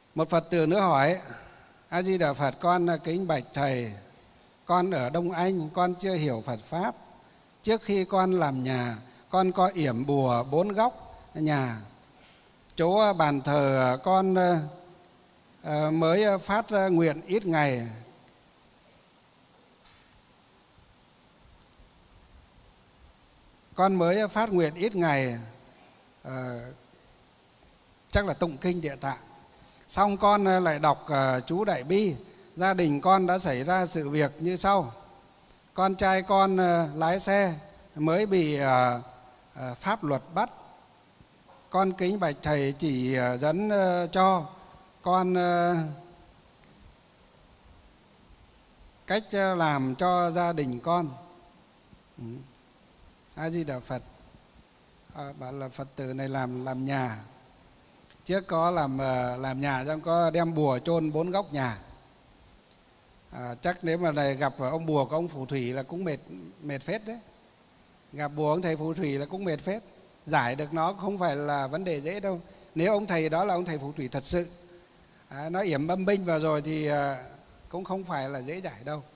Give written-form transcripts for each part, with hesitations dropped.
Một Phật tử nữa hỏi: A Di Đà Phật, con kính bạch thầy, con ở Đông Anh, con chưa hiểu Phật pháp. Trước khi con làm nhà, con có yểm bùa 4 góc nhà. Chỗ bàn thờ con mới phát nguyện ít ngày. Con mới phát nguyện ít ngày, chắc là tụng kinh Địa Tạng. Xong con lại đọc chú Đại Bi. Gia đình con đã xảy ra sự việc như sau. Con trai con lái xe mới bị pháp luật bắt. Con kính bạch thầy chỉ dẫn cho con cách làm cho gia đình con. A Di Đà Phật. Bảo là Phật tử này làm nhà. Trước có làm nhà, xong có đem bùa chôn 4 góc nhà. Chắc nếu mà này gặp ông bùa của ông phù thủy là cũng mệt phết đấy. Gặp bùa ông thầy phù thủy là cũng mệt phết. Giải được nó không phải là vấn đề dễ đâu. Nếu ông thầy đó là ông thầy phù thủy thật sự, nó yểm âm binh vào rồi thì cũng không phải là dễ giải đâu.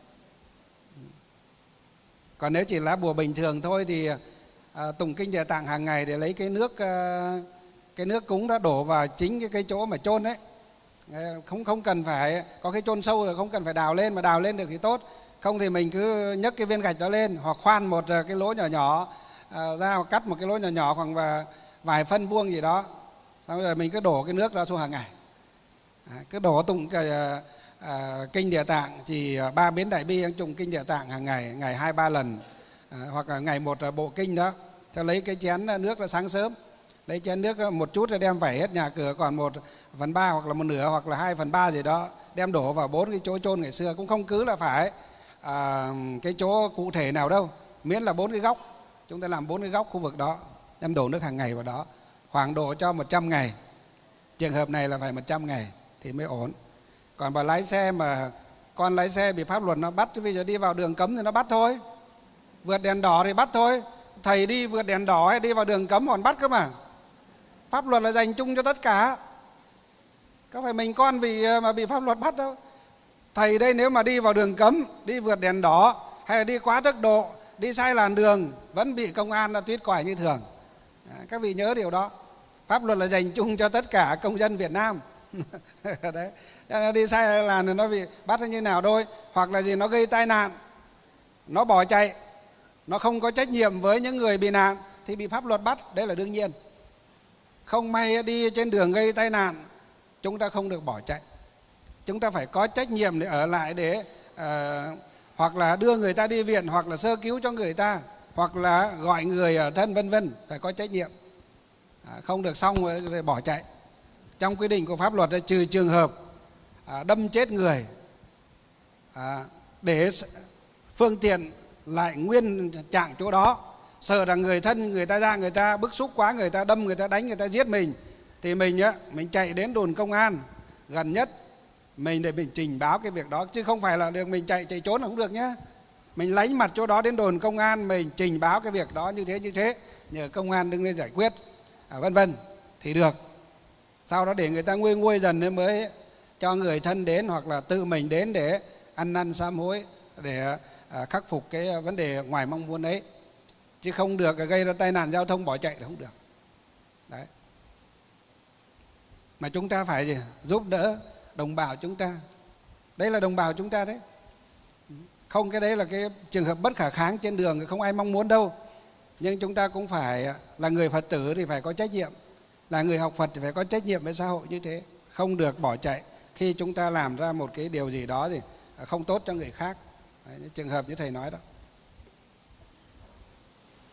Còn nếu chỉ là bùa bình thường thôi thì tụng kinh Địa Tạng hàng ngày để lấy cái nước cúng đó đổ vào chính cái chỗ mà chôn đấy. Không cần phải có cái chôn sâu rồi, không cần phải đào lên, mà đào lên được thì tốt. Không thì mình cứ nhấc cái viên gạch đó lên, hoặc khoan một cái lỗ nhỏ nhỏ ra, hoặc cắt một cái lỗ nhỏ nhỏ khoảng vài phân vuông gì đó. Xong rồi mình cứ đổ cái nước ra xuống hàng ngày. Cứ đổ tụng kinh Địa Tạng, chỉ 3 biến Đại Bi, tụng kinh Địa Tạng hàng ngày, ngày 2-3 lần, hoặc là ngày một bộ kinh đó. Cho lấy cái chén nước là sáng sớm, lấy chén nước một chút rồi đem vẩy hết nhà cửa, còn 1/3 hoặc là 1/2 hoặc là 2/3 gì đó đem đổ vào 4 cái chỗ chôn ngày xưa. Cũng không cứ là phải cái chỗ cụ thể nào đâu, miễn là 4 cái góc. Chúng ta làm 4 cái góc khu vực đó, đem đổ nước hàng ngày vào đó, khoảng độ cho 100 ngày. Trường hợp này là phải 100 ngày thì mới ổn. Còn bà lái xe mà con lái xe bị pháp luật nó bắt, bây giờ đi vào đường cấm thì nó bắt thôi. Vượt đèn đỏ thì bắt thôi. Thầy đi vượt đèn đỏ hay đi vào đường cấm còn bắt cơ mà. Pháp luật là dành chung cho tất cả. Có phải mình con mà bị pháp luật bắt đâu. Thầy đây nếu mà đi vào đường cấm, đi vượt đèn đỏ hay là đi quá tốc độ, đi sai làn đường vẫn bị công an tuyết quải như thường. Các vị nhớ điều đó. Pháp luật là dành chung cho tất cả công dân Việt Nam. Đấy. Nó đi sai làn thì nó bị bắt như nào thôi. Hoặc là gì, nó gây tai nạn, nó bỏ chạy, nó không có trách nhiệm với những người bị nạn thì bị pháp luật bắt. Đấy là đương nhiên. Không may đi trên đường gây tai nạn, chúng ta không được bỏ chạy. Chúng ta phải có trách nhiệm để ở lại để hoặc là đưa người ta đi viện, hoặc là sơ cứu cho người ta, hoặc là gọi người ở thân vân vân. Phải có trách nhiệm. Không được xong rồi bỏ chạy. Trong quy định của pháp luật là trừ trường hợp đâm chết người, để phương tiện lại nguyên trạng chỗ đó, sợ rằng người thân người ta ra, người ta bức xúc quá, người ta đâm, người ta đánh, người ta giết mình, thì mình chạy đến đồn công an gần nhất mình để mình trình báo cái việc đó, chứ không phải là được mình chạy trốn là không được nhé. Mình lánh mặt chỗ đó đến đồn công an, mình trình báo cái việc đó như thế, nhờ công an đứng lên giải quyết, vân vân thì được. Sau đó để người ta nguôi dần nên mới cho người thân đến, hoặc là tự mình đến để ăn năn sám hối, để khắc phục cái vấn đề ngoài mong muốn ấy. Chứ không được gây ra tai nạn giao thông bỏ chạy là không được. Đấy. Mà chúng ta phải giúp đỡ đồng bào chúng ta. Đấy là đồng bào chúng ta đấy. Không, cái đấy là cái trường hợp bất khả kháng trên đường, không ai mong muốn đâu. Nhưng chúng ta cũng phải là người Phật tử thì phải có trách nhiệm, là người học Phật thì phải có trách nhiệm với xã hội như thế. Không được bỏ chạy khi chúng ta làm ra một cái điều gì đó thì không tốt cho người khác. Đấy, trường hợp như thầy nói đó.